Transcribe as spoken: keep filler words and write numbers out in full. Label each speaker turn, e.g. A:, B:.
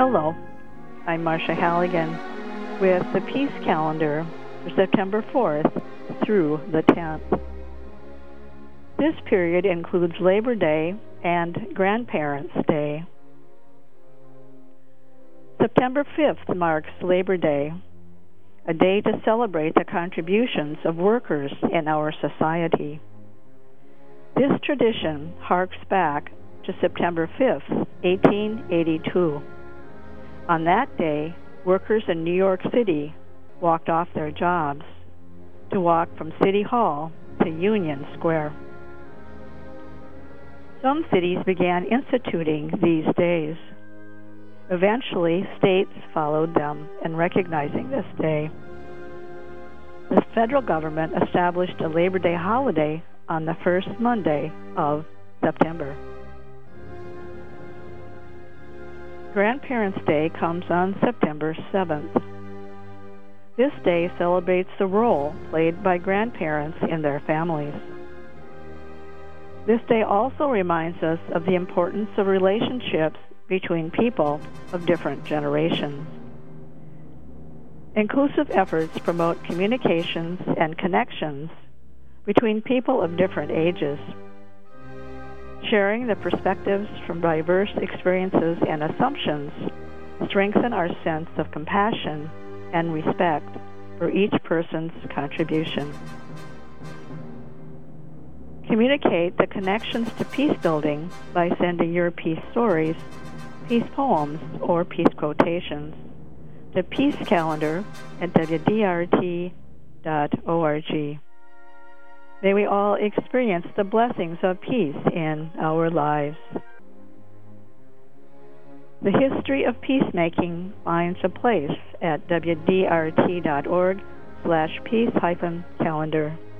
A: Hello, I'm Marcia Halligan with the Peace Calendar for September fourth through the tenth. This period includes Labor Day and Grandparents' Day. September fifth marks Labor Day, a day to celebrate the contributions of workers in our society. This tradition harks back to September fifth, eighteen eighty-two. On that day, workers in New York City walked off their jobs to walk from City Hall to Union Square. Some cities began instituting these days. Eventually, states followed them in recognizing this day. The federal government established a Labor Day holiday on the first Monday of September. Grandparents' Day comes on September seventh. This day celebrates the role played by grandparents in their families. This day also reminds us of the importance of relationships between people of different generations. Inclusive efforts promote communications and connections between people of different ages. Sharing the perspectives from diverse experiences and assumptions strengthen our sense of compassion and respect for each person's contribution. Communicate the connections to peace building by sending your peace stories, peace poems, or peace quotations to Peace Calendar at w d r t dot org. May we all experience the blessings of peace in our lives. The history of peacemaking finds a place at w d r t dot org slash peace hyphen calendar.